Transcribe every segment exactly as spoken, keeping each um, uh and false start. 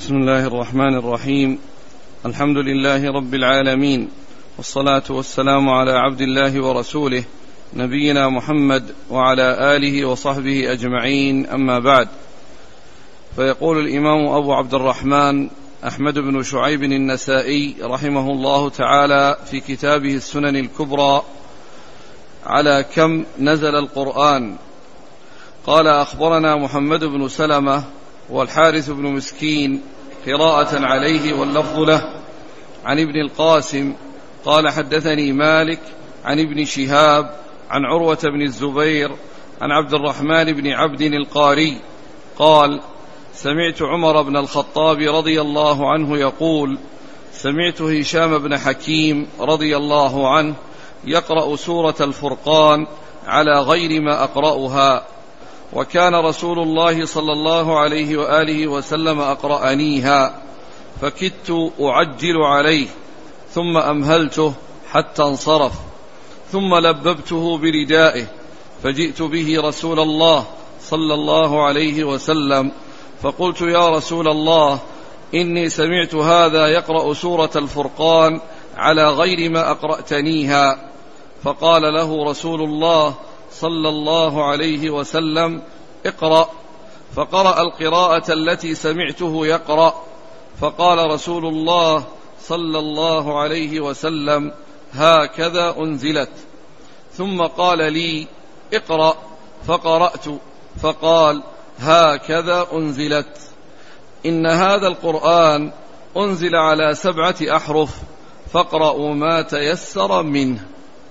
بسم الله الرحمن الرحيم. الحمد لله رب العالمين، والصلاة والسلام على عبد الله ورسوله نبينا محمد وعلى آله وصحبه أجمعين، أما بعد. فيقول الإمام أبو عبد الرحمن أحمد بن شعيب النسائي رحمه الله تعالى في كتابه السنن الكبرى: على كم نزل القرآن؟ قال: أخبرنا محمد بن سلمة والحارث بن مسكين قراءة عليه واللفظ له، عن ابن القاسم قال: حدثني مالك عن ابن شهاب عن عروة بن الزبير عن عبد الرحمن بن عبد القاري قال: سمعت عمر بن الخطاب رضي الله عنه يقول: سمعت هشام بن حكيم رضي الله عنه يقرأ سورة الفرقان على غير ما أقرأها، وكان رسول الله صلى الله عليه وآله وسلم أقرأنيها، فكدت أعجل عليه ثم أمهلته حتى انصرف، ثم لببته بردائه فجئت به رسول الله صلى الله عليه وسلم، فقلت: يا رسول الله، إني سمعت هذا يقرأ سورة الفرقان على غير ما أقرأتنيها. فقال له رسول الله صلى الله عليه وسلم: اقرأ. فقرأ القراءة التي سمعته يقرأ، فقال رسول الله صلى الله عليه وسلم: هكذا أنزلت. ثم قال لي: اقرأ. فقرأت، فقال: هكذا أنزلت. إن هذا القرآن أنزل على سبعة أحرف، فاقرأوا ما تيسر منه.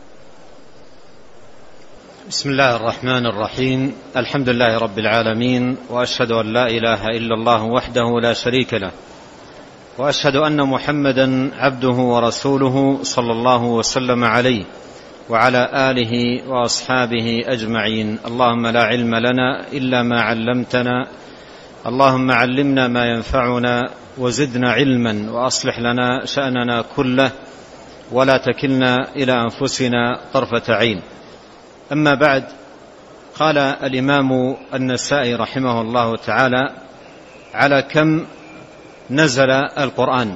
بسم الله الرحمن الرحيم. الحمد لله رب العالمين، وأشهد أن لا إله إلا الله وحده لا شريك له، وأشهد أن محمدا عبده ورسوله صلى الله وسلم عليه وعلى آله وأصحابه أجمعين. اللهم لا علم لنا إلا ما علمتنا، اللهم علمنا ما ينفعنا وزدنا علما، وأصلح لنا شأننا كله ولا تكلنا إلى أنفسنا طرفة عين. أما بعد، قال الإمام النسائي رحمه الله تعالى: على كم نزل القرآن،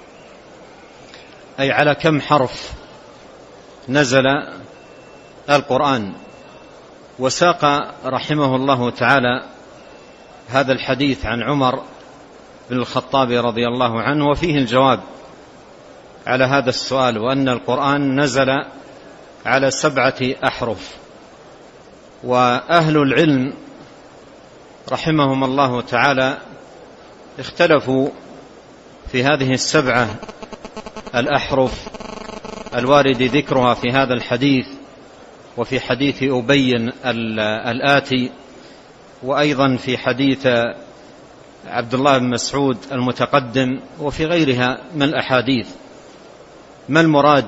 أي على كم حرف نزل القرآن. وساق رحمه الله تعالى هذا الحديث عن عمر بن الخطاب رضي الله عنه، وفيه الجواب على هذا السؤال، وأن القرآن نزل على سبعة أحرف. وأهل العلم رحمهم الله تعالى اختلفوا في هذه السبعة الأحرف الوارد ذكرها في هذا الحديث، وفي حديث أبي الآتي، وأيضا في حديث عبد الله بن مسعود المتقدم، وفي غيرها من الأحاديث. ما المراد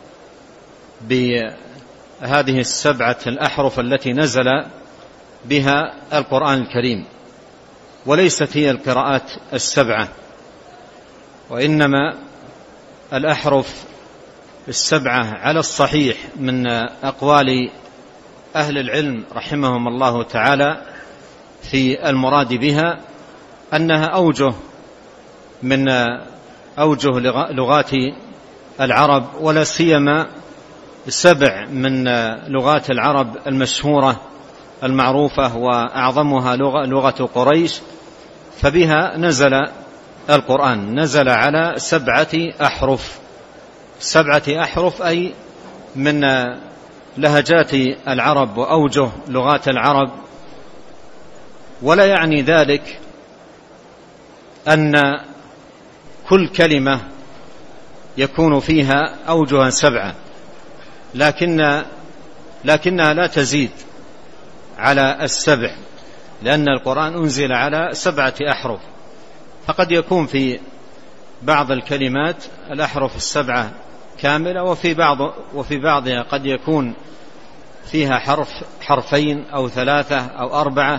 بهذه السبعة الأحرف التي نزل بها القرآن الكريم؟ وليست هي القراءات السبعة، وإنما الأحرف السبعة على الصحيح من أقوال أهل العلم رحمهم الله تعالى في المراد بها أنها أوجه من أوجه لغات العرب، ولا سيما سبع من لغات العرب المشهورة المعروفة، وأعظمها لغة قريش، فبها نزل القرآن. نزل على سبعة أحرف، سبعة أحرف أي من لهجات العرب وأوجه لغات العرب. ولا يعني ذلك أن كل كلمة يكون فيها أوجها سبعة، لكن لكنها لا تزيد على السبع، لأن القرآن أنزل على سبعة أحرف. فقد يكون في بعض الكلمات الأحرف السبعة كاملة، وفي بعض وفي بعضها قد يكون فيها حرف حرفين أو ثلاثة أو أربعة،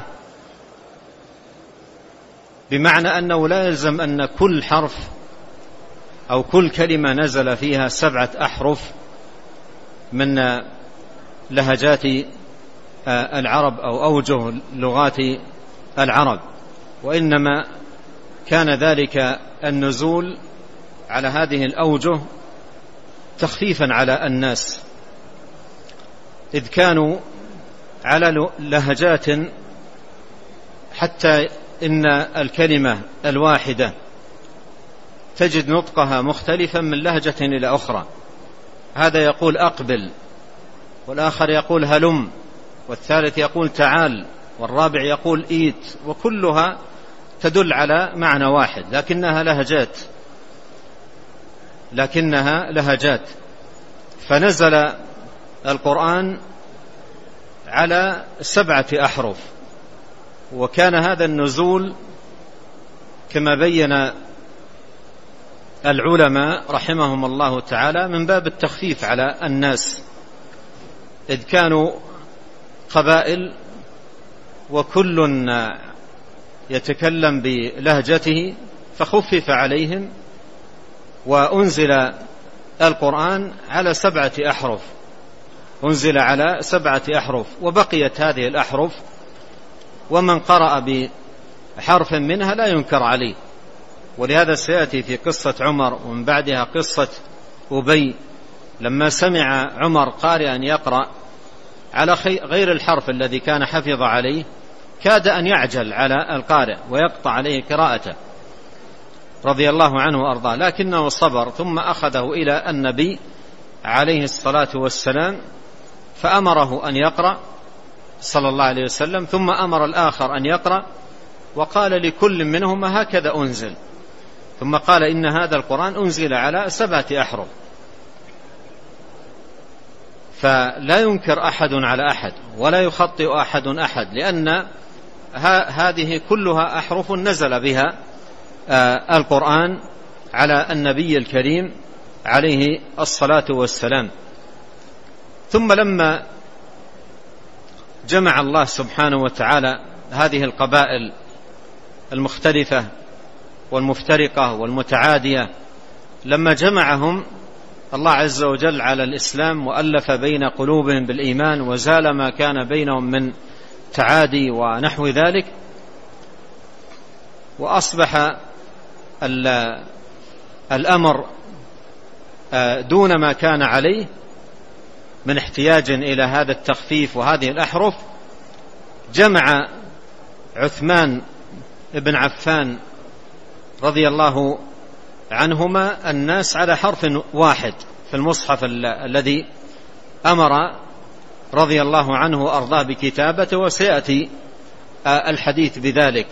بمعنى أنه لا يلزم أن كل حرف أو كل كلمة نزل فيها سبعة أحرف من لهجات العرب أو أوجه لغات العرب، وإنما كان ذلك النزول على هذه الأوجه تخفيفا على الناس، إذ كانوا على لهجات حتى إن الكلمة الواحدة تجد نطقها مختلفا من لهجة إلى أخرى، هذا يقول أقبل، والآخر يقول هلم، والثالث يقول تعال، والرابع يقول إيت، وكلها تدل على معنى واحد، لكنها لهجات لكنها لهجات فنزل القرآن على سبعة أحرف، وكان هذا النزول كما بين العلماء رحمهم الله تعالى من باب التخفيف على الناس، إذ كانوا قبائل وكل يتكلم بلهجته فخفف عليهم، وأنزل القرآن على سبعة أحرف أنزل على سبعة أحرف وبقيت هذه الأحرف، ومن قرأ بحرف منها لا ينكر عليه. ولهذا سيأتي في قصة عمر ومن بعدها قصة أبي، لما سمع عمر قارئا يقرأ على غير الحرف الذي كان حفظ عليه كاد أن يعجل على القارئ ويقطع عليه قراءته رضي الله عنه وأرضاه، لكنه صبر، ثم أخذه إلى النبي عليه الصلاة والسلام فأمره أن يقرأ صلى الله عليه وسلم، ثم أمر الآخر أن يقرأ، وقال لكل منهما هكذا أنزل، ثم قال إن هذا القرآن أنزل على سبعة أحرف. فلا ينكر أحد على أحد ولا يخطئ أحد أحد، لأن هذه كلها أحرف نزل بها القرآن على النبي الكريم عليه الصلاة والسلام. ثم لما جمع الله سبحانه وتعالى هذه القبائل المختلفة والمفترقة والمتعادية، لما جمعهم الله عز وجل على الإسلام وألف بين قلوبهم بالإيمان وزال ما كان بينهم من تعادي ونحو ذلك، وأصبح الأمر دون ما كان عليه من احتياج إلى هذا التخفيف وهذه الأحرف، جمع عثمان بن عفان رضي الله عنهما الناس على حرف واحد في المصحف الذي أمر رضي الله عنه وأرضاه بكتابته، وسيأتي الحديث بذلك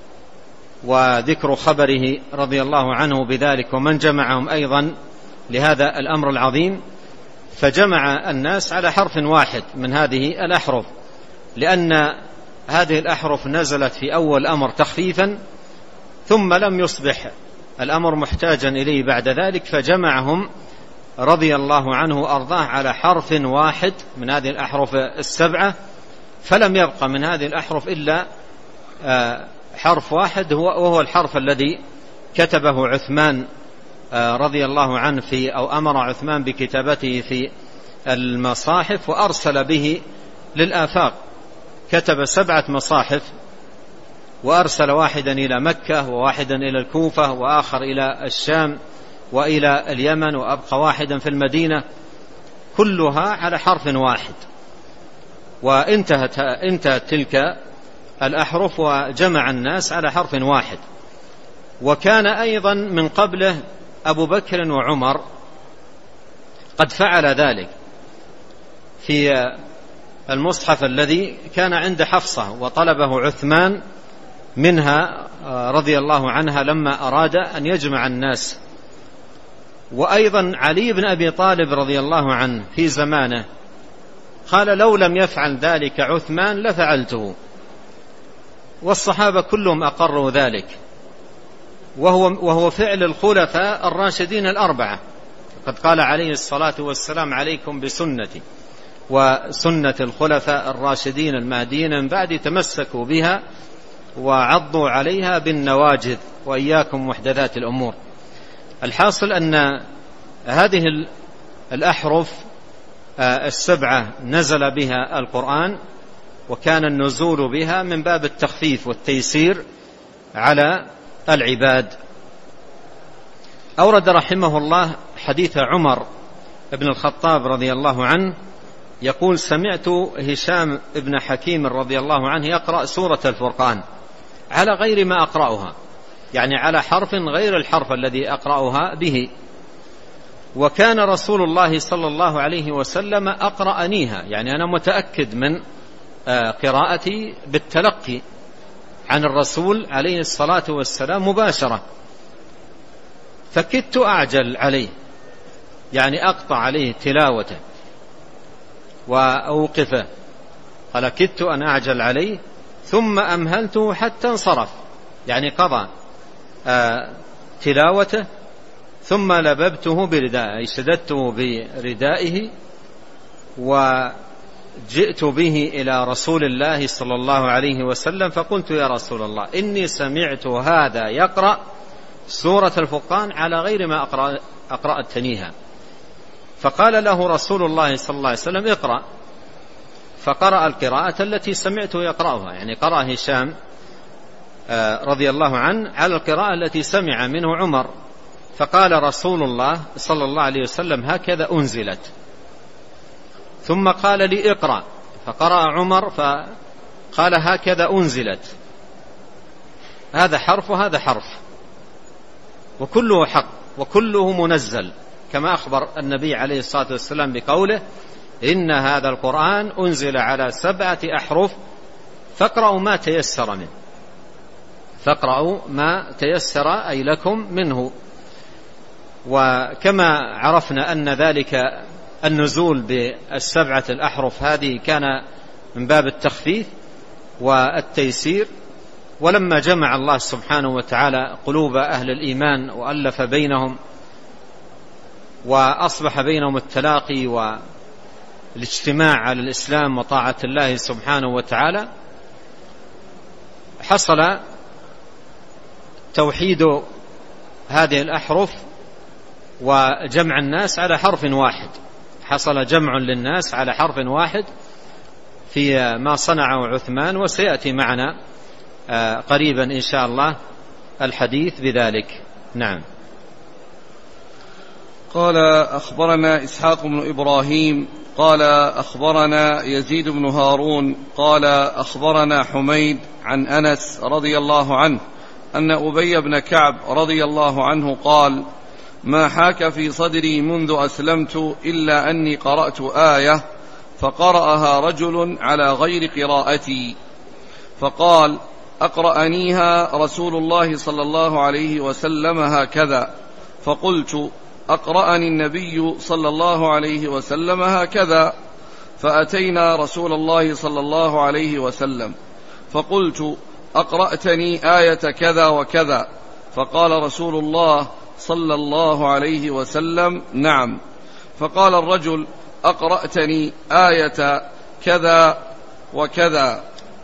وذكر خبره رضي الله عنه بذلك ومن جمعهم أيضا لهذا الأمر العظيم. فجمع الناس على حرف واحد من هذه الأحرف، لأن هذه الأحرف نزلت في أول أمر تخفيفا، ثم لم يصبح الأمر محتاجا إليه بعد ذلك، فجمعهم رضي الله عنه وأرضاه على حرف واحد من هذه الأحرف السبعة، فلم يبقى من هذه الأحرف إلا حرف واحد وهو الحرف الذي كتبه عثمان رضي الله عنه في أو أمر عثمان بكتابته في المصاحف وأرسل به للآفاق، كتب سبعة مصاحف وأرسل واحدا إلى مكة وواحدا إلى الكوفة وآخر إلى الشام وإلى اليمن، وأبقى واحدا في المدينة، كلها على حرف واحد. وانتهت انتهت تلك الأحرف وجمع الناس على حرف واحد. وكان أيضا من قبله أبو بكر وعمر قد فعل ذلك في المصحف الذي كان عند حفصة، وطلبه عثمان منها رضي الله عنها لما أراد أن يجمع الناس. وأيضا علي بن أبي طالب رضي الله عنه في زمانه قال لو لم يفعل ذلك عثمان لفعلته، والصحابة كلهم أقروا ذلك، وهو, وهو فعل الخلفاء الراشدين الأربعة. قد قال عليه الصلاة والسلام عليكم بسنتي وسنة الخلفاء الراشدين المهديين من بعد تمسكوا بها وعضوا عليها بالنواجذ وإياكم محدثات الأمور. الحاصل أن هذه الأحرف السبعة نزل بها القرآن، وكان النزول بها من باب التخفيف والتيسير على العباد. أورد رحمه الله حديث عمر بن الخطاب رضي الله عنه يقول: سمعت هشام بن حكيم رضي الله عنه يقرأ سورة الفرقان على غير ما أقرأها، يعني على حرف غير الحرف الذي أقرأها به، وكان رسول الله صلى الله عليه وسلم أقرأنيها، يعني أنا متأكد من قراءتي بالتلقي عن الرسول عليه الصلاة والسلام مباشرة، فكدت أعجل عليه، يعني أقطع عليه تلاوته وأوقفه، قال كدت أن أعجل عليه ثم أمهلته حتى انصرف، يعني قضى آه تلاوته ثم لببته بردائه، أي شددته بردائه وجئت به إلى رسول الله صلى الله عليه وسلم فقلت: يا رسول الله، إني سمعت هذا يقرأ سورة الفرقان على غير ما أقرأ أقرأتنيها. فقال له رسول الله صلى الله عليه وسلم: اقرأ. فقرأ القراءة التي سمعته يقرأها، يعني قرأ هشام رضي الله عنه على القراءة التي سمع منه عمر. فقال رسول الله صلى الله عليه وسلم: هكذا أنزلت. ثم قال لي: اقرأ. فقرأ عمر فقال: هكذا أنزلت. هذا حرف وهذا حرف، وكله حق وكله منزل، كما أخبر النبي عليه الصلاة والسلام بقوله: إن هذا القرآن أنزل على سبعة أحرف فاقرأوا ما تيسر منه، فاقرأوا ما تيسر أي لكم منه. وكما عرفنا أن ذلك النزول بالسبعة الأحرف هذه كان من باب التخفيف والتيسير، ولما جمع الله سبحانه وتعالى قلوب أهل الإيمان وألف بينهم وأصبح بينهم التلاقي والاجتماع على الإسلام وطاعة الله سبحانه وتعالى، حصل توحيد هذه الأحرف وجمع الناس على حرف واحد، حصل جمع للناس على حرف واحد في ما صنعه عثمان، وسيأتي معنا قريبا إن شاء الله الحديث بذلك. نعم. قال: أخبرنا إسحاق بن إبراهيم قال أخبرنا يزيد بن هارون قال أخبرنا حميد عن أنس رضي الله عنه أن أبي بن كعب رضي الله عنه قال: ما حاك في صدري منذ أسلمت إلا أني قرأت آية فقرأها رجل على غير قراءتي، فقال: أقرأنيها رسول الله صلى الله عليه وسلم هكذا، فقلت: أقرأني النبي صلى الله عليه وسلم هكذا. فأتينا رسول الله صلى الله عليه وسلم فقلت: أقرأتني آية كذا وكذا؟ فقال رسول الله صلى الله عليه وسلم: نعم. فقال الرجل: أقرأتني آية كذا وكذا؟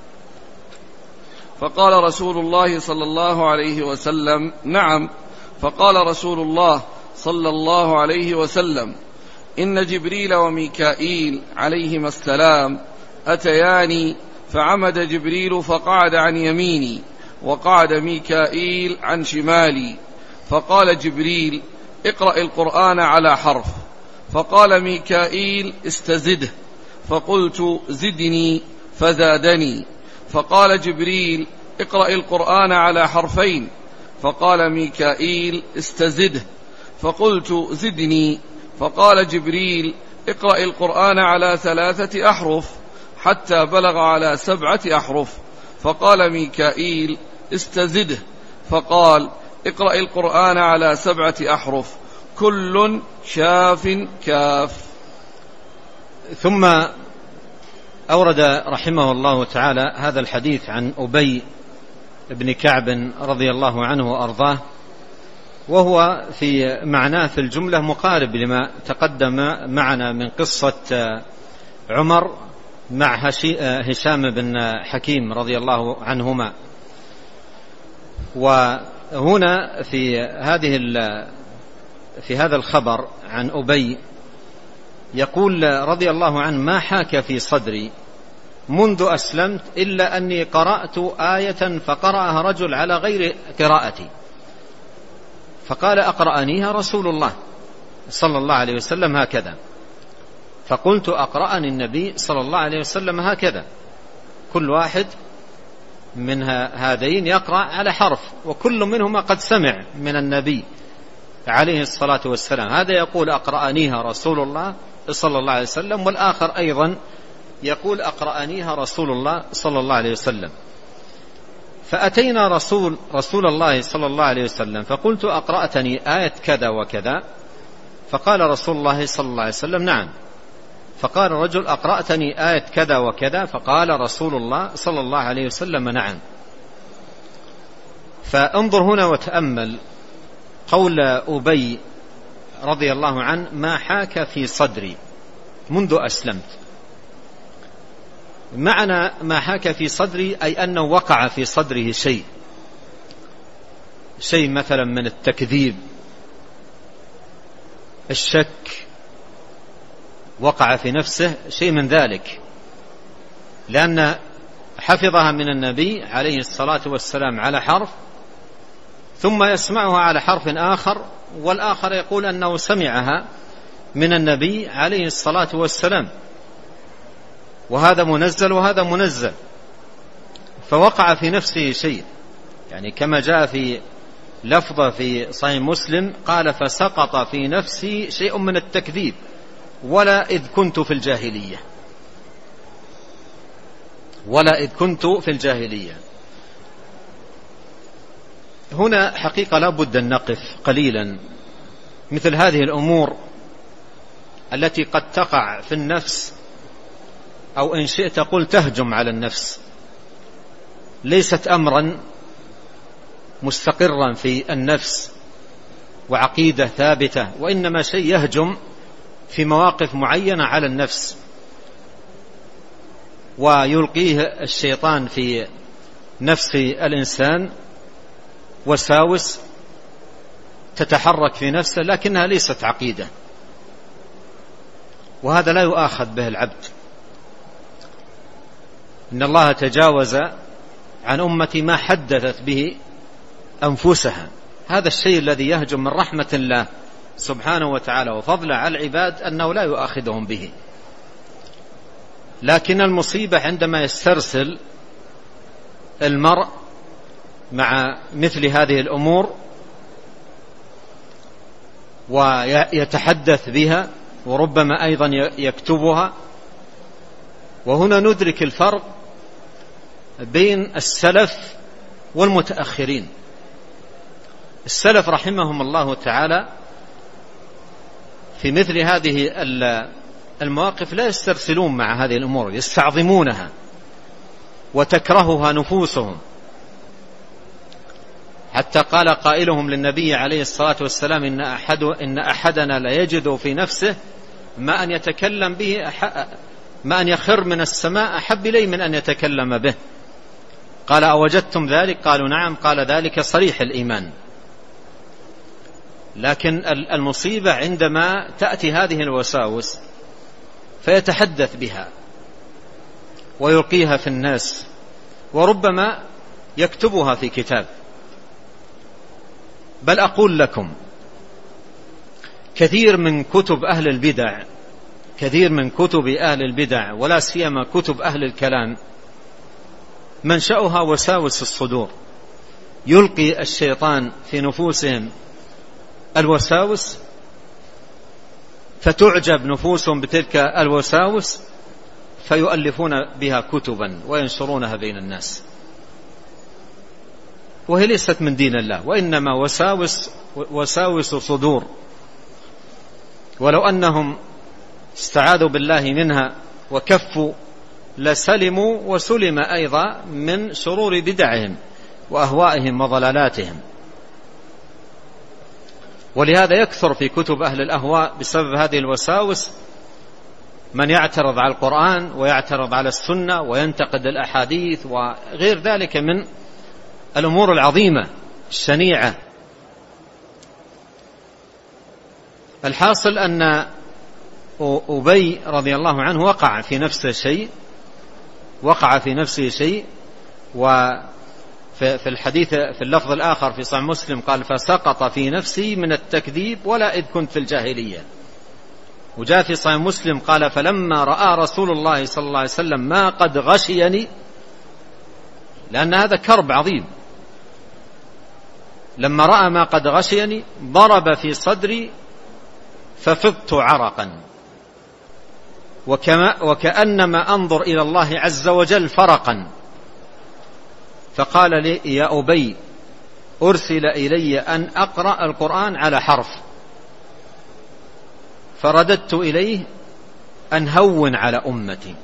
فقال رسول الله صلى الله عليه وسلم: نعم. فقال رسول الله صلى الله عليه وسلم: إن جبريل وميكائيل عليهما السلام أتياني، فعمد جبريل فقعد عن يميني وقعد ميكائيل عن شمالي، فقال جبريل: اقرأ القرآن على حرف، فقال ميكائيل: استزده، فقلت: زدني، فزادني، فقال جبريل: اقرأ القرآن على حرفين، فقال ميكائيل: استزده، فقلت: زدني، فقال جبريل: اقرأ القرآن على ثلاثة أحرف، حتى بلغ على سبعة أحرف، فقال ميكائيل: استزده، فقال: اقرأ القرآن على سبعة أحرف، كل شاف كاف. ثم أورد رحمه الله تعالى هذا الحديث عن أبي بن كعب رضي الله عنه وأرضاه، وهو في معناه في الجملة مقارب لما تقدم معنا من قصة عمر مع هشام بن حكيم رضي الله عنهما. وهنا في هذه في هذا الخبر عن أبي يقول رضي الله عنه: ما حاك في صدري منذ أسلمت إلا أني قرأت آية فقرأها رجل على غير قراءتي، فقال أقرأنيها رسول الله صلى الله عليه وسلم هكذا، فقلت أقرأني النبي صلى الله عليه وسلم هكذا. كل واحد من هذين يقرأ على حرف، وكل منهما قد سمع من النبي عليه الصلاة والسلام. هذا يقول أقرأنيها رسول الله صلى الله عليه وسلم، والآخر أيضا يقول أقرأنيها رسول الله صلى الله عليه وسلم. فأتينا رسول, رسول الله صلى الله عليه وسلم فقلت أقرأتني آية كذا وكذا؟ فقال رسول الله صلى الله عليه وسلم نعم. فقال الرجل أقرأتني آية كذا وكذا؟ فقال رسول الله صلى الله عليه وسلم نعم. فانظر هنا وتأمل قول أبي رضي الله عنه: ما حاك في صدري منذ أسلمت. معنى ما حاك في صدري أي أنه وقع في صدره شيء شيء مثلا من التكذيب، الشك، وقع في نفسه شيء من ذلك، لأن حفظها من النبي عليه الصلاة والسلام على حرف، ثم يسمعها على حرف آخر، والآخر يقول أنه سمعها من النبي عليه الصلاة والسلام، وهذا منزل وهذا منزل، فوقع في نفسه شيء. يعني كما جاء في لفظة في صحيح مسلم قال: فسقط في نفسي شيء من التكذيب ولا إذ كنت في الجاهلية ولا إذ كنت في الجاهلية. هنا حقيقة لا بد أن نقف قليلا مثل هذه الأمور التي قد تقع في النفس، أو إن شئت قل تهجم على النفس، ليست أمرا مستقرا في النفس وعقيدة ثابتة، وإنما شيء يهجم في مواقف معينة على النفس، ويلقيه الشيطان في نفس الإنسان وساوس تتحرك في نفسه لكنها ليست عقيدة، وهذا لا يؤاخذ به العبد. إن الله تجاوز عن أمتي ما حدثت به أنفسها. هذا الشيء الذي يهجم من رحمة الله سبحانه وتعالى وفضله على العباد أنه لا يؤاخذهم به، لكن المصيبة عندما يسترسل المرء مع مثل هذه الأمور ويتحدث بها، وربما أيضا يكتبها. وهنا ندرك الفرق بين السلف والمتأخرين. السلف رحمهم الله تعالى في مثل هذه المواقف لا يسترسلون مع هذه الأمور، يستعظمونها وتكرهها نفوسهم، حتى قال قائلهم للنبي عليه الصلاة والسلام: إن, أحد إن أحدنا لا يجد في نفسه ما أن يتكلم به أح... ما أن يخر من السماء أحب إليه من أن يتكلم به. قال: أوجدتم ذلك؟ قالوا: نعم. قال: ذلك صريح الإيمان. لكن المصيبة عندما تأتي هذه الوساوس فيتحدث بها ويلقيها في الناس، وربما يكتبها في كتاب. بل أقول لكم كثير من كتب أهل البدع كثير من كتب أهل البدع ولا سيما كتب أهل الكلام منشأها وساوس الصدور، يلقي الشيطان في نفوسهم الوساوس فتعجب نفوسهم بتلك الوساوس فيؤلفون بها كتبا وينشرونها بين الناس، وهي ليست من دين الله، وإنما وساوس وساوس صدور. ولو أنهم استعاذوا بالله منها وكفوا لسلموا وسلم أيضا من شرور بدعهم وأهوائهم وضلالاتهم. ولهذا يكثر في كتب أهل الأهواء بسبب هذه الوساوس من يعترض على القرآن ويعترض على السنة وينتقد الأحاديث وغير ذلك من الأمور العظيمة الشنيعة. الحاصل أن أبي رضي الله عنه وقع في نفسه شيء وقع في نفسه شيء. وفي الحديث في اللفظ الآخر في صحيح مسلم قال فسقط في نفسي من التكذيب ولا إذ كنت في الجاهلية. وجاء في صحيح مسلم قال فلما رأى رسول الله صلى الله عليه وسلم ما قد غشيني، لأن هذا كرب عظيم، لما رأى ما قد غشيني ضرب في صدري ففضت عرقا وكما وكأنما أنظر إلى الله عز وجل فرقا، فقال لي يا أبي أرسل إلي أن أقرأ القرآن على حرف، فرددت إليه أن هون على أمتي،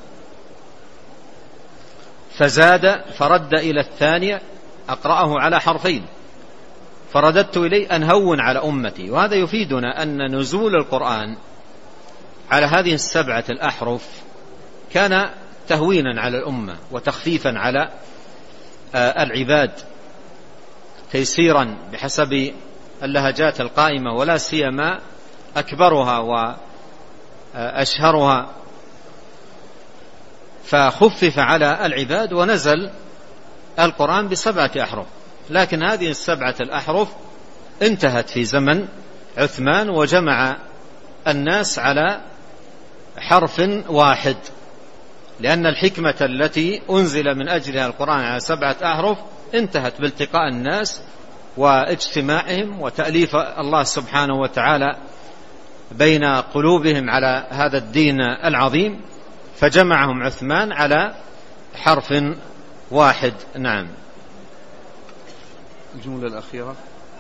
فزاد فرد إلى الثانية أقرأه على حرفين، فرددت إليه أن هون على أمتي. وهذا يفيدنا أن نزول القرآن على هذه السبعة الأحرف كان تهوينا على الأمة وتخفيفا على العباد، تيسيرا بحسب اللهجات القائمة، ولا سيما أكبرها وأشهرها، فخفف على العباد ونزل القرآن بسبعة أحرف. لكن هذه السبعة الأحرف انتهت في زمن عثمان وجمع الناس على حرف واحد، لأن الحكمة التي أنزل من أجلها القرآن على سبعة أحرف انتهت بالتقاء الناس واجتماعهم وتأليف الله سبحانه وتعالى بين قلوبهم على هذا الدين العظيم، فجمعهم عثمان على حرف واحد. نعم. الجملة الأخيرة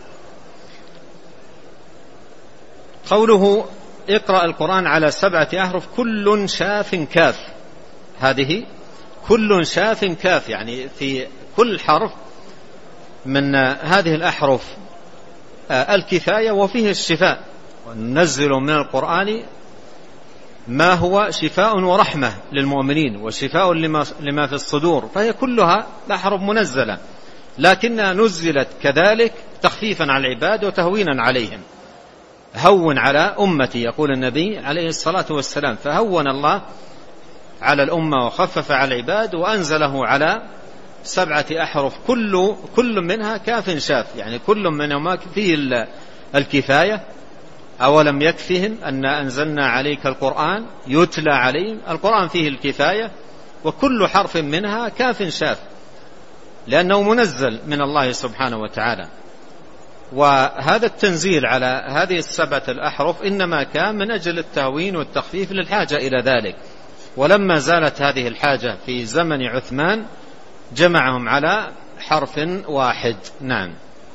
قوله اقرأ القرآن على سبعة أحرف كل شاف كاف، هذه كل شاف كاف، يعني في كل حرف من هذه الأحرف الكفاية وفيه الشفاء، وننزل من القرآن ما هو شفاء ورحمة للمؤمنين وشفاء لما في الصدور، فهي كلها الأحرف منزلة، لكنها نزلت كذلك تخفيفا على العباد وتهوينا عليهم. هون على أمتي يقول النبي عليه الصلاة والسلام، فهون الله على الأمة وخفف على العباد وأنزله على سبعة أحرف كل كل منها كاف شاف، يعني كل منهما فيه الكفاية. أولم يكفهم أن أنزلنا عليك القرآن يتلى عليهم، القرآن فيه الكفاية، وكل حرف منها كاف شاف لأنه منزل من الله سبحانه وتعالى. وهذا التنزيل على هذه السبعة الأحرف إنما كان من أجل التهوين والتخفيف للحاجة إلى ذلك، ولما زالت هذه الحاجة في زمن عثمان جمعهم على حرف واحد. نعم.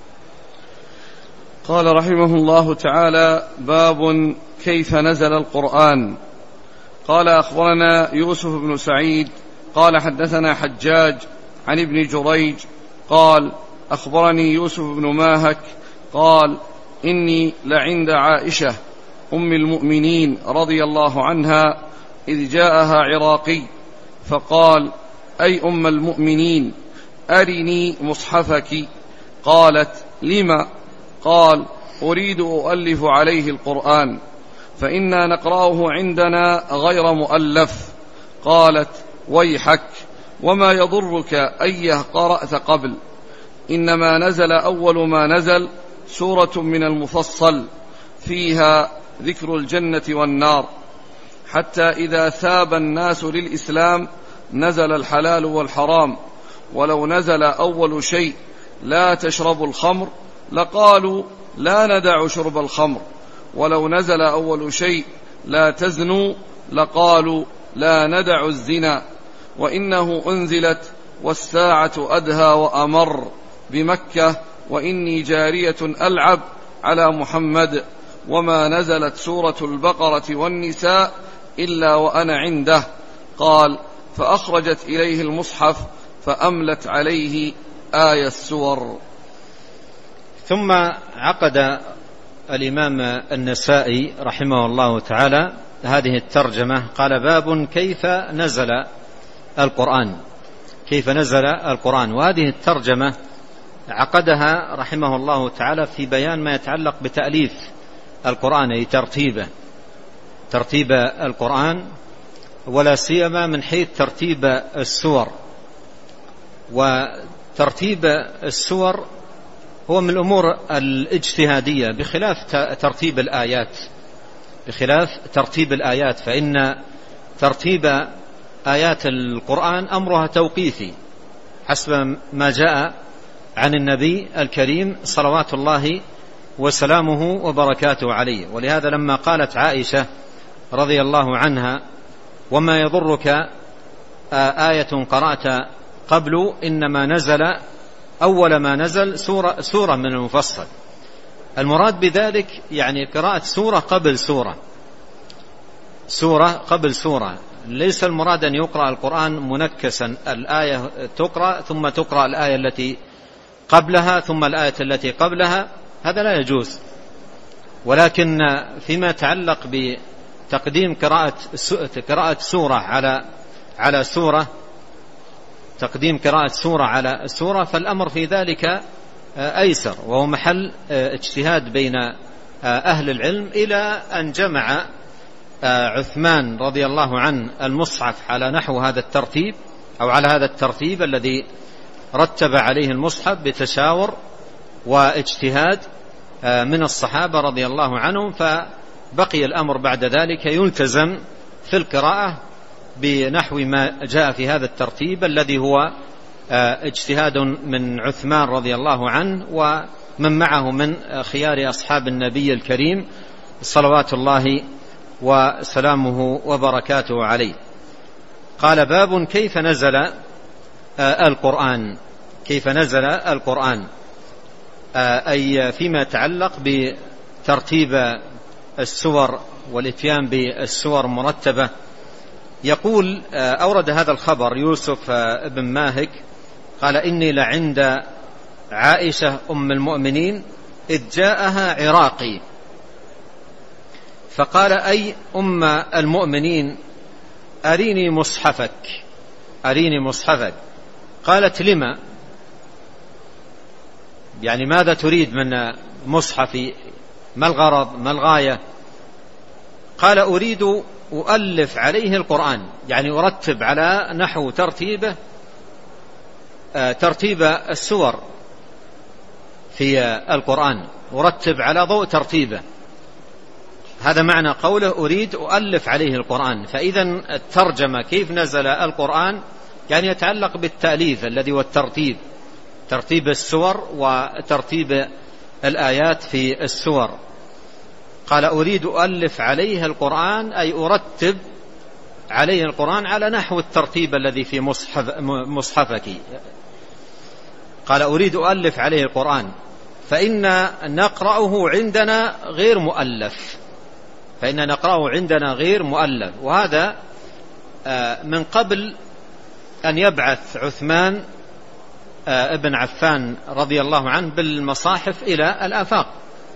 قال رحمه الله تعالى: باب كيف نزل القرآن. قال: أخبرنا يوسف بن سعيد قال حدثنا حجاج عن ابن جريج قال: أخبرني يوسف بن ماهك قال: إني لعند عائشة أم المؤمنين رضي الله عنها إذ جاءها عراقي فقال: أي أم المؤمنين أرني مصحفك. قالت: لما؟ قال: أريد أؤلف عليه القرآن فإنا نقرأه عندنا غير مؤلف. قالت: ويحك، وما يضرك أيه قرأت قبل، إنما نزل أول ما نزل سورة من المفصل فيها ذكر الجنة والنار، حتى إذا ثاب الناس للإسلام نزل الحلال والحرام، ولو نزل أول شيء لا تشربوا الخمر لقالوا لا ندع شرب الخمر، ولو نزل أول شيء لا تزنوا لقالوا لا ندع الزنا، وإنه أنزلت والساعة أدهى وأمر بمكة وإني جارية ألعب على محمد، وما نزلت سورة البقرة والنساء إلا وأنا عنده. قال: فأخرجت إليه المصحف فأملت عليه آية السور. ثم عقد الإمام النسائي رحمه الله تعالى هذه الترجمة، قال: باب كيف نزل القرآن، كيف نزل القرآن. وهذه الترجمة عقدها رحمه الله تعالى في بيان ما يتعلق بتأليف القرآن، أي ترتيبه، ترتيب القرآن ولا سيما من حيث ترتيب السور. وترتيب السور هو من الأمور الاجتهادية بخلاف ترتيب الآيات بخلاف ترتيب الآيات فإن ترتيب آيات القرآن أمرها توقيفي حسب ما جاء عن النبي الكريم صلوات الله وسلامه وبركاته عليه. ولهذا لما قالت عائشة رضي الله عنها: وما يضرك آية قرأت قبل، إنما نزل أول ما نزل سورة, سورة من المفصل. المراد بذلك يعني قراءة سورة قبل سورة سورة قبل سورة، ليس المراد أن يقرأ القرآن منكسا، الآية تقرأ ثم تقرأ الآية التي قبلها ثم الآية التي قبلها، هذا لا يجوز. ولكن فيما يتعلق بتقديم قراءة قراءة سورة على على سورة تقديم قراءة سورة على سورة فالأمر في ذلك أيسر، وهو محل اجتهاد بين أهل العلم، إلى أن جمع عثمان رضي الله عنه المصحف على نحو هذا الترتيب أو على هذا الترتيب الذي رتب عليه المصحف بتشاور واجتهاد من الصحابة رضي الله عنهم، فبقي الأمر بعد ذلك يلتزم في القراءة بنحو ما جاء في هذا الترتيب الذي هو اجتهاد من عثمان رضي الله عنه ومن معه من خيار أصحاب النبي الكريم صلوات الله وسلامه وبركاته عليه. قال: باب كيف نزل القرآن كيف نزل القرآن أي فيما يتعلق بترتيب السور والإتيان بالسور مرتبة. يقول: أورد هذا الخبر يوسف بن ماهك قال: إني لعند عائشة أم المؤمنين إذ جاءها عراقي فقال: أي أم المؤمنين أريني مصحفك أريني مصحفك. قالت: لما؟ يعني ماذا تريد من مصحفي؟ ما الغرض ما الغاية؟ قال: أريد أؤلف عليه القرآن، يعني أرتب على نحو ترتيبه ترتيب السور في القرآن، أرتب على ضوء ترتيبه. هذا معنى قوله أريد أؤلف عليه القرآن. فإذا الترجمة كيف نزل القرآن يعني يتعلق بالتأليف الذي هو الترتيب، ترتيب السور وترتيب الآيات في السور. قال: أريد أؤلف عليه القرآن أي أرتب عليه القرآن على نحو الترتيب الذي في مصحف مصحفك. قال: أريد أؤلف عليه القرآن فإن نقرأه عندنا غير مؤلف فإن نقرأه عندنا غير مؤلف. وهذا من قبل أن يبعث عثمان ابن عفان رضي الله عنه بالمصاحف إلى الآفاق.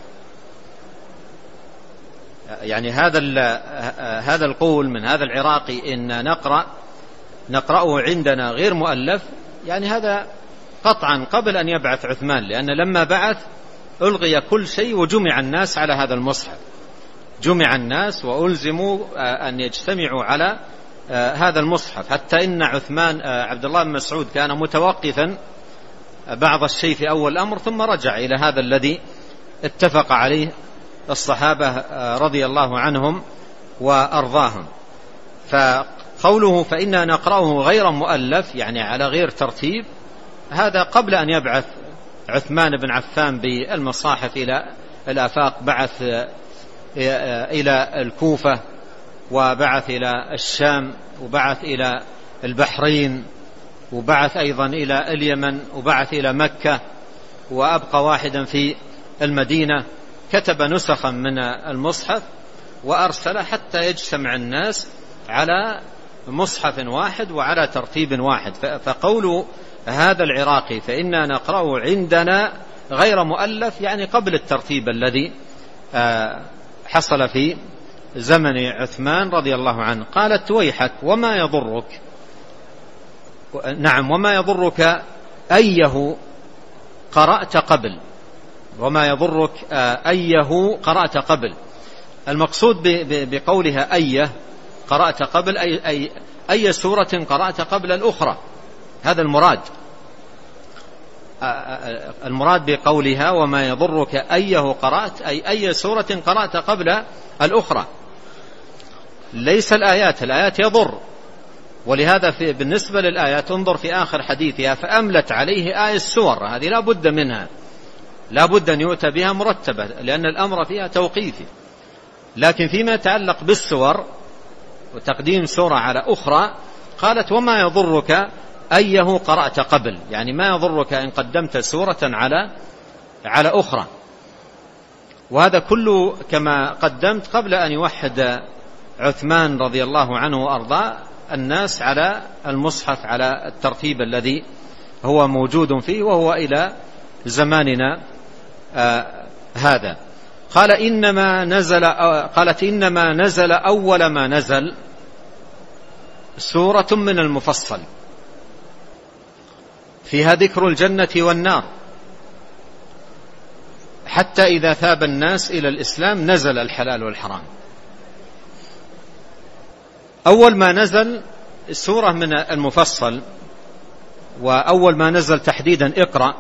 يعني هذا هذا القول من هذا العراقي إن نقرأ نقرأه عندنا غير مؤلف، يعني هذا قطعا قبل أن يبعث عثمان، لأن لما بعث ألغي كل شيء وجمع الناس على هذا المصحف، جمع الناس وألزموا أن يجتمعوا على هذا المصحف. حتى إن عثمان عبد الله بن مسعود كان متوقفا بعض الشيء في أول الأمر ثم رجع إلى هذا الذي اتفق عليه الصحابة رضي الله عنهم وأرضاهم. فقوله فإنا نقرأه غير مؤلف يعني على غير ترتيب، هذا قبل أن يبعث عثمان بن عفان بالمصاحف إلى الآفاق. بعث إلى الكوفة وبعث إلى الشام وبعث إلى البحرين وبعث أيضا إلى اليمن وبعث إلى مكة وأبقى واحدا في المدينة. كتب نسخا من المصحف وأرسل حتى يجتمع الناس على مصحف واحد وعلى ترتيب واحد. فقول هذا العراقي فإنا نقرأه عندنا غير مؤلف يعني قبل الترتيب الذي حصل في زمن عثمان رضي الله عنه. قالت ويحك وما يضرك، نعم وما يضرك أيه قرأت قبل، وما يضرك أيه قرأت قبل. المقصود بقولها أيه قرأت قبل أي, أي, أي سورة قرأت قبل الأخرى. هذا المراد. المراد بقولها وما يضرك أيه قرأت أي أي سورة قرأت قبل الأخرى، ليس الآيات. الآيات يضر، ولهذا في بالنسبة للآيات انظر في آخر حديثها فأملت عليه آية السور، هذه لا بد منها، لا بد أن يؤتى بها مرتبة لأن الأمر فيها توقيفي. لكن فيما يتعلق بالسور وتقديم سورة على أخرى قالت وما يضرك أيه قرأت قبل، يعني ما يضرك إن قدمت سورة على على أخرى. وهذا كله كما قدمت قبل أن يوحد عثمان رضي الله عنه وأرضاه الناس على المصحف على الترتيب الذي هو موجود فيه وهو إلى زماننا آه هذا. قال إنما نزل قالت إنما نزل أول ما نزل سورة من المفصل فيها ذكر الجنة والنار، حتى إذا ثاب الناس إلى الإسلام نزل الحلال والحرام. أول ما نزل سورة من المفصل، وأول ما نزل تحديدا اقرأ،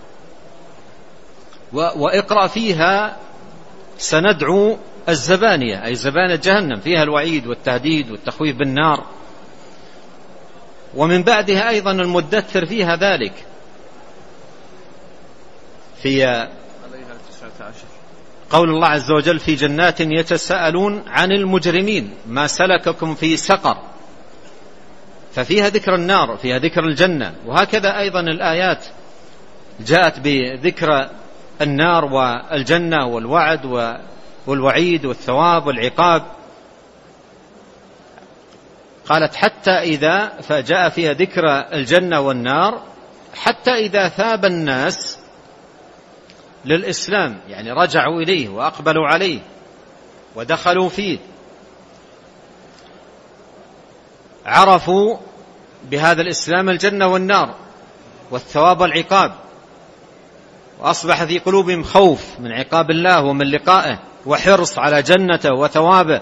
وإقرأ فيها سندعو الزبانية أي زبانة جهنم، فيها الوعيد والتهديد والتخويف بالنار. ومن بعدها أيضا المدثر فيها ذلك في قول الله عز وجل في جنات يتساءلون عن المجرمين ما سلككم في سقر، ففيها ذكر النار فيها ذكر الجنة. وهكذا أيضا الآيات جاءت بذكر النار والجنة والوعد والوعيد والثواب والعقاب. قالت حتى إذا فجاء فيها ذكر الجنة والنار حتى إذا ثاب الناس للإسلام، يعني رجعوا إليه وأقبلوا عليه ودخلوا فيه، عرفوا بهذا الإسلام الجنة والنار والثواب والعقاب، وأصبح في قلوبهم خوف من عقاب الله ومن لقائه وحرص على جنته وثوابه.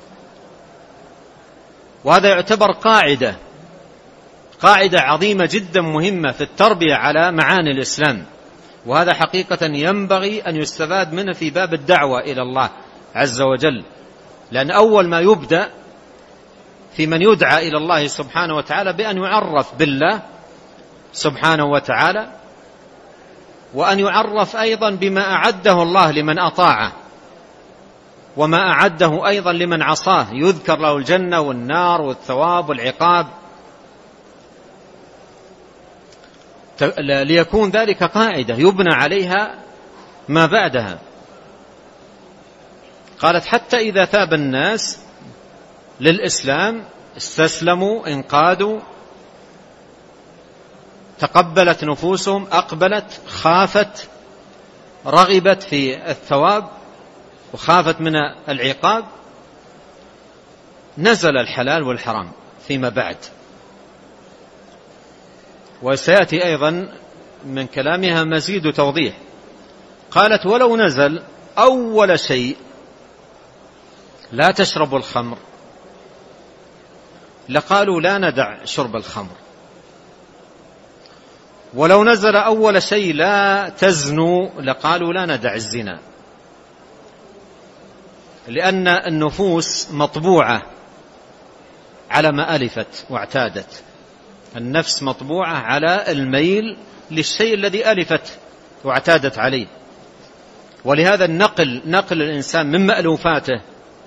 وهذا يعتبر قاعدة قاعدة عظيمة جدا مهمة في التربية على معاني الإسلام، وهذا حقيقة ينبغي أن يستفاد منه في باب الدعوة إلى الله عز وجل، لأن أول ما يبدأ في من يدعى إلى الله سبحانه وتعالى بأن يعرف بالله سبحانه وتعالى، وأن يعرف أيضا بما أعده الله لمن أطاعه وما أعده أيضا لمن عصاه، يذكر له الجنة والنار والثواب والعقاب، ليكون ذلك قاعدة يبنى عليها ما بعدها. قالت حتى إذا ثاب الناس للإسلام استسلموا انقادوا، تقبلت نفوسهم، أقبلت، خافت، رغبت في الثواب وخافت من العقاب، نزل الحلال والحرام فيما بعد. وسيأتي أيضا من كلامها مزيد توضيح. قالت ولو نزل أول شيء لا تشربوا الخمر لقالوا لا ندع شرب الخمر، ولو نزل أول شيء لا تزنوا لقالوا لا ندع الزنا، لأن النفوس مطبوعة على ما ألفت واعتادت، النفس مطبوعة على الميل للشيء الذي ألفت واعتادت عليه. ولهذا النقل نقل الإنسان من مألوفاته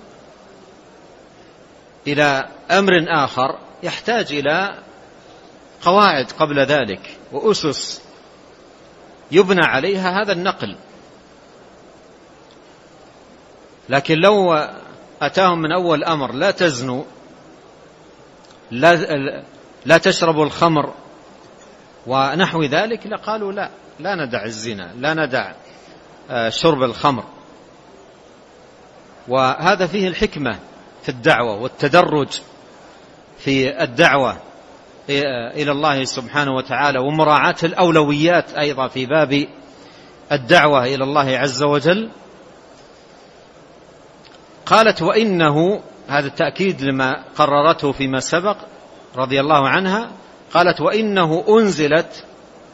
إلى أمر آخر يحتاج إلى قواعد قبل ذلك وأسس يبنى عليها هذا النقل. لكن لو أتاهم من أول أمر لا تزنوا لا, لا تشربوا الخمر ونحو ذلك لقالوا لا لا ندع الزنا لا ندع شرب الخمر. وهذا فيه الحكمة في الدعوة والتدرج في الدعوة إلى الله سبحانه وتعالى، ومراعاة الأولويات أيضا في باب الدعوة إلى الله عز وجل. قالت وإنه هذا التأكيد لما قررته فيما سبق رضي الله عنها. قالت وإنه أنزلت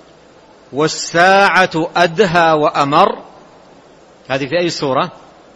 والساعة أدهى وأمر. هذه في أي سورة؟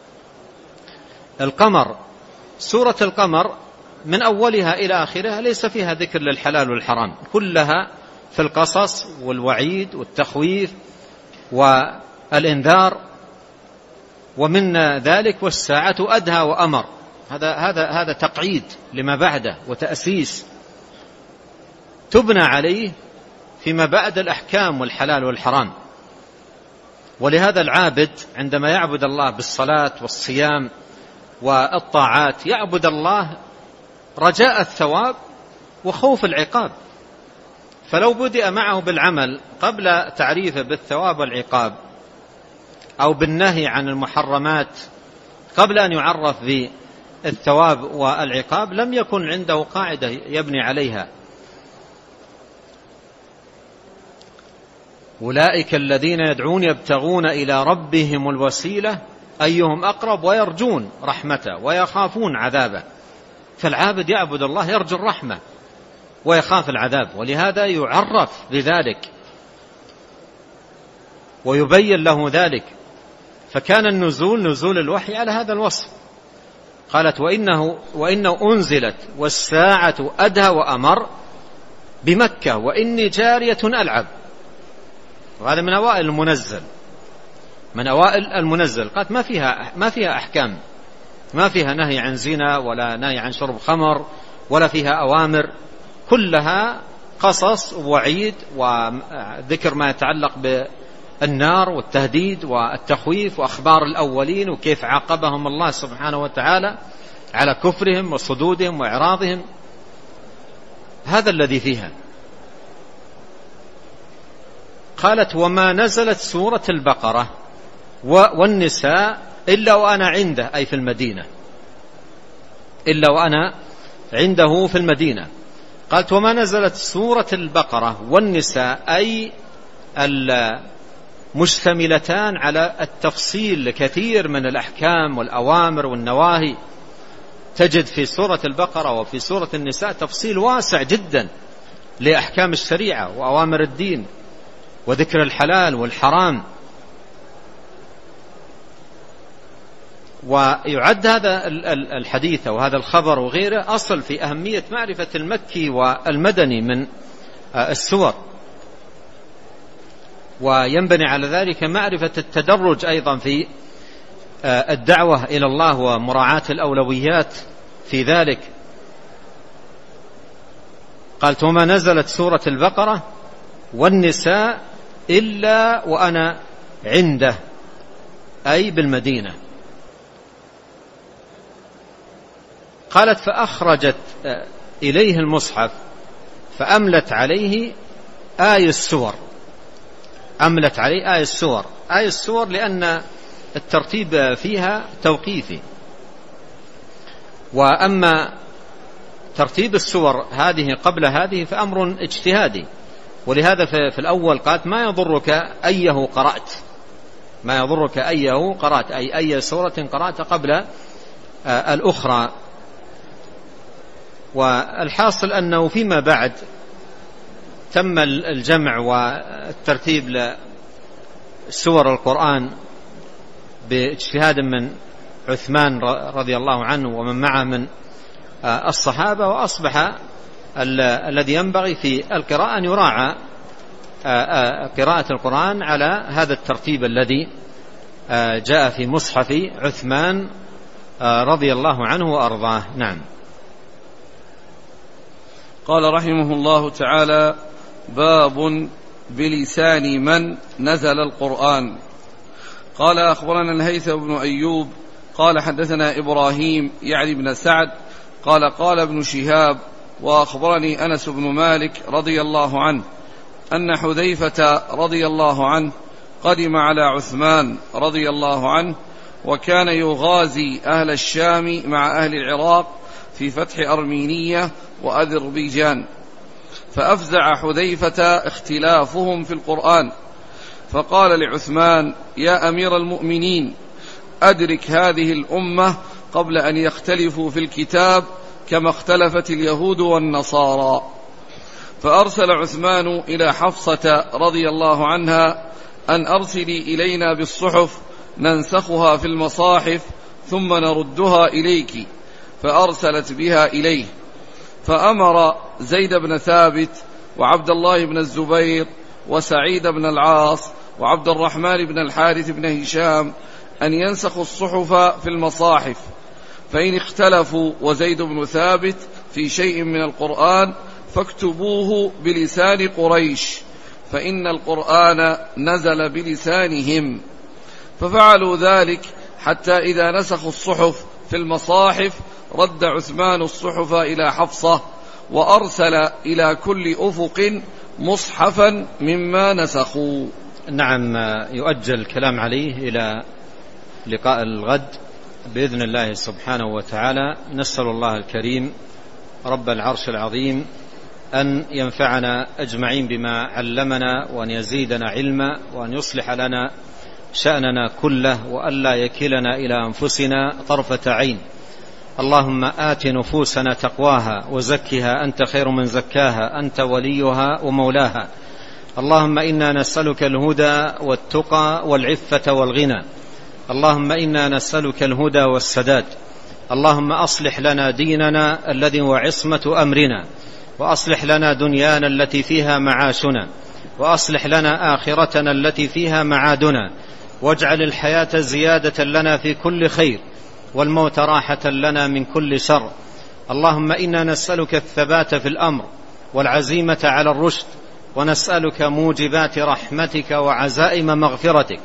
القمر. سورة القمر من أولها إلى آخرها ليس فيها ذكر للحلال والحرام، كلها في القصص والوعيد والتخويف والإنذار. ومن ذلك والساعة أدهى وأمر، هذا هذا هذا تقعيد لما بعده وتأسيس تبنى عليه فيما بعد الأحكام والحلال والحرام. ولهذا العابد عندما يعبد الله بالصلاة والصيام والطاعات يعبد الله رجاء الثواب وخوف العقاب، فلو بدأ معه بالعمل قبل تعريفه بالثواب والعقاب أو بالنهي عن المحرمات قبل أن يعرف بالثواب والعقاب لم يكن عنده قاعدة يبني عليها. أولئك الذين يدعون يبتغون إلى ربهم الوسيلة أيهم أقرب ويرجون رحمته ويخافون عذابه. فالعابد يعبد الله يرجو الرحمة ويخاف العذاب، ولهذا يعرف بذلك ويبين له ذلك. فكان النزول نزول الوحي على هذا الوصف. قالت وإنه, وإنه أنزلت والساعة أدهى وأمر بمكة وإني جارية ألعب. وهذا من أوائل المنزل، من أوائل المنزل. قالت ما فيها ما فيها أحكام، ما فيها نهي عن زنا ولا نهي عن شرب خمر ولا فيها أوامر، كلها قصص ووعيد وذكر ما يتعلق بالنار والتهديد والتخويف وأخبار الأولين وكيف عاقبهم الله سبحانه وتعالى على كفرهم وصدودهم وإعراضهم. هذا الذي فيها. قالت وما نزلت سورة البقرة والنساء إلا وأنا عنده، أي في المدينة، إلا وأنا عنده في المدينة. قالت وما نزلت سورة البقرة والنساء أي المشتملتان على التفصيل لكثير من الأحكام والأوامر والنواهي. تجد في سورة البقرة وفي سورة النساء تفصيل واسع جدا لأحكام الشريعة وأوامر الدين وذكر الحلال والحرام. ويعد هذا الحديث وهذا الخبر وغيره أصل في أهمية معرفة المكي والمدني من السور، وينبني على ذلك معرفة التدرج أيضا في الدعوة إلى الله ومراعاة الأولويات في ذلك. قالت وما نزلت سورة البقرة والنساء إلا وأنا عنده، أي بالمدينة. قالت فأخرجت إليه المصحف فأملت عليه آي السور. أملت عليه آي السور. آي السور لأن الترتيب فيها توقيفي، وأما ترتيب السور هذه قبل هذه فأمر اجتهادي. ولهذا في الأول قالت ما يضرك أيه قرأت، ما يضرك أيه قرأت، أي أي سورة قرأت قبل الأخرى. والحاصل أنه فيما بعد تم الجمع والترتيب لسور القرآن باجتهاد من عثمان رضي الله عنه ومن معه من الصحابة، وأصبح الذي ينبغي في القراءة أن يراعى قراءة القرآن على هذا الترتيب الذي جاء في مصحف عثمان رضي الله عنه وأرضاه. نعم. قال رحمه الله تعالى: باب بلسان من نزل القرآن. قال أخبرنا الهيثم بن أيوب قال حدثنا إبراهيم يعني بن سعد قال قال ابن شهاب وأخبرني أنس بن مالك رضي الله عنه أن حذيفة رضي الله عنه قدم على عثمان رضي الله عنه وكان يغازي أهل الشام مع أهل العراق في فتح أرمينية وأذربيجان، فأفزع حذيفة اختلافهم في القرآن، فقال لعثمان: يا أمير المؤمنين، أدرك هذه الأمة قبل أن يختلفوا في الكتاب كما اختلفت اليهود والنصارى. فأرسل عثمان إلى حفصة رضي الله عنها أن أرسلي إلينا بالصحف ننسخها في المصاحف ثم نردها إليك، فأرسلت بها إليه. فأمر زيد بن ثابت وعبد الله بن الزبير وسعيد بن العاص وعبد الرحمن بن الحارث بن هشام أن ينسخوا الصحف في المصاحف، فإن اختلفوا وزيد بن ثابت في شيء من القرآن فاكتبوه بلسان قريش، فإن القرآن نزل بلسانهم. ففعلوا ذلك حتى إذا نسخوا الصحف في المصاحف رد عثمان الصحف إلى حفصة، وأرسل إلى كل أفق مصحفا مما نسخوا. نعم، يؤجل الكلام عليه إلى لقاء الغد بإذن الله سبحانه وتعالى. نسأل الله الكريم رب العرش العظيم أن ينفعنا أجمعين بما علمنا، وأن يزيدنا علما، وأن يصلح لنا شأننا كله، وأن لا يكلنا إلى أنفسنا طرفة عين. اللهم آت نفوسنا تقواها وزكها أنت خير من زكاها، أنت وليها ومولاها. اللهم إنا نسألك الهدى والتقى والعفة والغنى. اللهم إنا نسألك الهدى والسداد. اللهم أصلح لنا ديننا الذي هو عصمة أمرنا، وأصلح لنا دنيانا التي فيها معاشنا، وأصلح لنا آخرتنا التي فيها معادنا، واجعل الحياة زيادة لنا في كل خير، والموت راحة لنا من كل شر. اللهم إنا نسألك الثبات في الأمر والعزيمة على الرشد، ونسألك موجبات رحمتك وعزائم مغفرتك،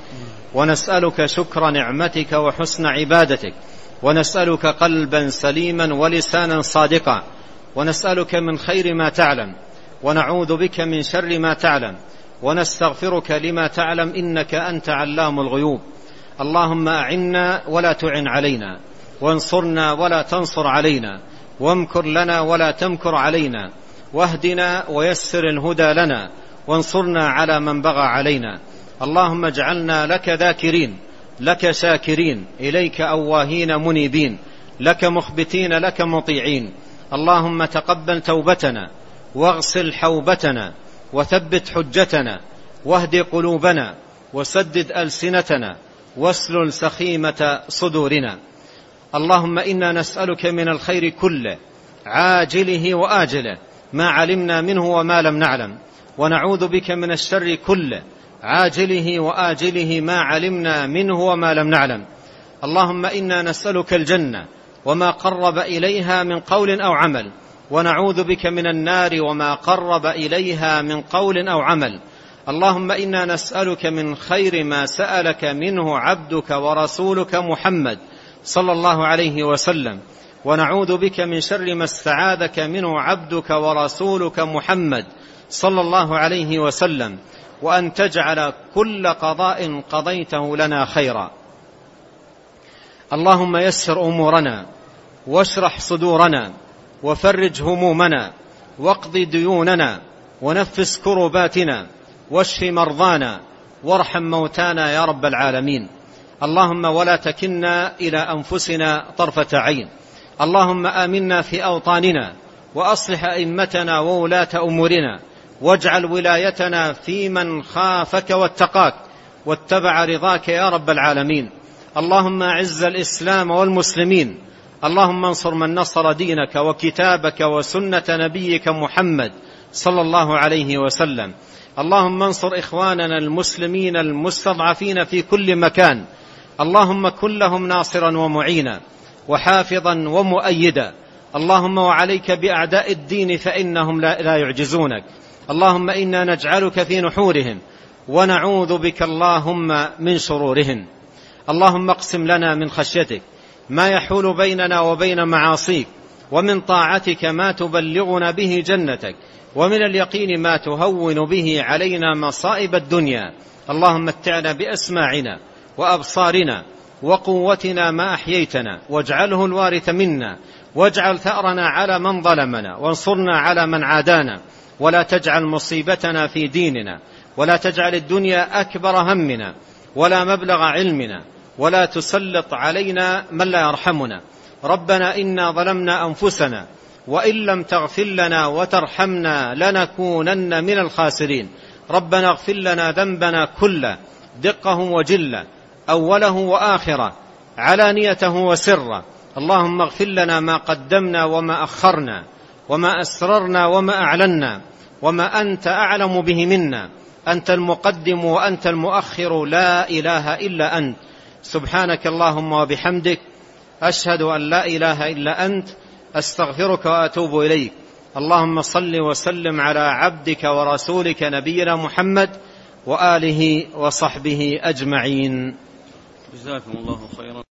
ونسألك شكر نعمتك وحسن عبادتك، ونسألك قلبا سليما ولسانا صادقا، ونسألك من خير ما تعلم، ونعوذ بك من شر ما تعلم، ونستغفرك لما تعلم، إنك أنت علام الغيوب. اللهم أعنا ولا تعن علينا، وانصرنا ولا تنصر علينا، وامكر لنا ولا تمكر علينا، واهدنا ويسر الهدى لنا، وانصرنا على من بغى علينا. اللهم اجعلنا لك ذاكرين، لك شاكرين، إليك أواهين منيبين، لك مخبتين، لك مطيعين. اللهم تقبل توبتنا، واغسل حوبتنا، وثبت حجتنا، واهد قلوبنا، وسدد ألسنتنا، واسلل سخيمة صدورنا. اللهم إنا نسألك من الخير كله عاجله وآجله ما علمنا منه وما لم نعلم، ونعوذ بك من الشر كله عاجله وآجله ما علمنا منه وما لم نعلم. اللهم إنا نسألك الجنة وما قرب إليها من قول أو عمل، ونعوذ بك من النار وما قرب إليها من قول أو عمل. اللهم إنا نسألك من خير ما سألك منه عبدك ورسولك محمد صلى الله عليه وسلم، ونعوذ بك من شر ما استعاذك منه عبدك ورسولك محمد صلى الله عليه وسلم، وأن تجعل كل قضاء قضيته لنا خيرا. اللهم يسر أمورنا، واشرح صدورنا، وفرج همومنا، واقض ديوننا، ونفس كرباتنا، واشف مرضانا، وارحم موتانا يا رب العالمين. اللهم ولا تكلنا إلى أنفسنا طرفة عين. اللهم آمنا في أوطاننا، وأصلح أئمتنا وولاة أمورنا، واجعل ولايتنا في من خافك واتقاك واتبع رضاك يا رب العالمين. اللهم أعز الإسلام والمسلمين. اللهم انصر من نصر دينك وكتابك وسنة نبيك محمد صلى الله عليه وسلم. اللهم انصر إخواننا المسلمين المستضعفين في كل مكان. اللهم كن لهم ناصرا ومعينا، وحافظا ومؤيدا. اللهم وعليك بأعداء الدين فإنهم لا, لا يعجزونك. اللهم إنا نجعلك في نحورهم، ونعوذ بك اللهم من شرورهم. اللهم اقسم لنا من خشيتك ما يحول بيننا وبين معاصيك، ومن طاعتك ما تبلغنا به جنتك، ومن اليقين ما تهون به علينا مصائب الدنيا. اللهم متعنا بأسماعنا وأبصارنا وقوتنا ما أحييتنا، واجعله الوارث منا، واجعل ثأرنا على من ظلمنا، وانصرنا على من عادانا، ولا تجعل مصيبتنا في ديننا، ولا تجعل الدنيا أكبر همنا، ولا مبلغ علمنا، ولا تسلط علينا من لا يرحمنا. ربنا إنا ظلمنا أنفسنا وإن لم تغفر لنا وترحمنا لنكونن من الخاسرين. ربنا اغفر لنا ذنبنا كله دقه وجله أوله وآخره علانيته وسره. اللهم اغفر لنا ما قدمنا وما أخرنا وما أسررنا وما أعلنا وما أنت أعلم به منا. أنت المقدم وأنت المؤخر لا إله إلا أنت. سبحانك اللهم وبحمدك أشهد أن لا إله إلا أنت أستغفرك وأتوب إليك. اللهم صل وسلم على عبدك ورسولك نبينا محمد وآله وصحبه أجمعين. جزاكم الله خيرا.